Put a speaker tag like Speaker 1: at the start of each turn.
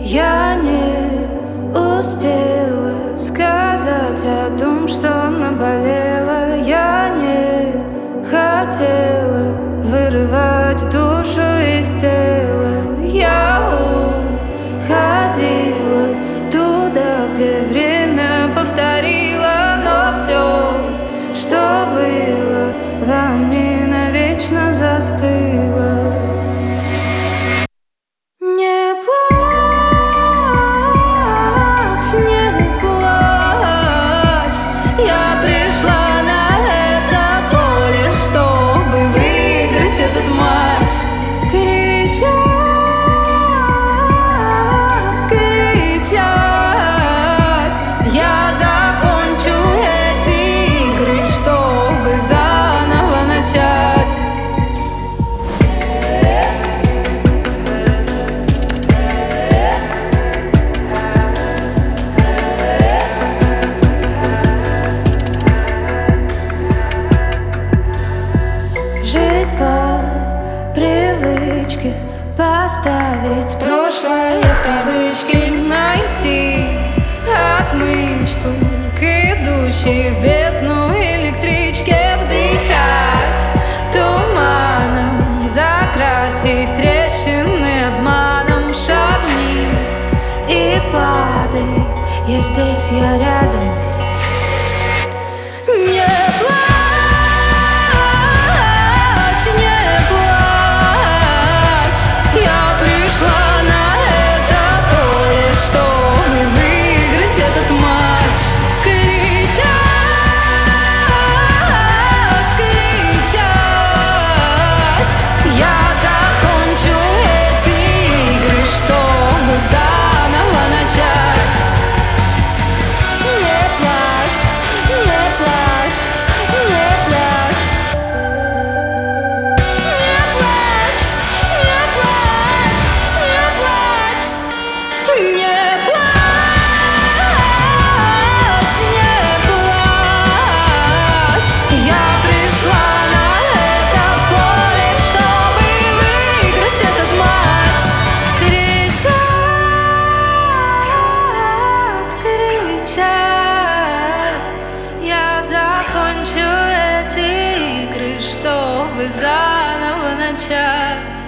Speaker 1: Я не успела сказать о том, что наболело. Я не хотела вырывать душу из тела. Я уходила туда, где время повторило. Но все, что было во мне, навечно застыло. Этот матч кричать, кричать. Я закончу эти игры, чтобы заново начать. Жить по привычке, поставить прошлое в кавычки, найти отмычку к идущей в бездну электричке, вдыхать туманом, закрасить трещины обманом. Шагни и падай, я здесь, я рядом. Не плачь. Я закончу эти игры, чтобы заново начать.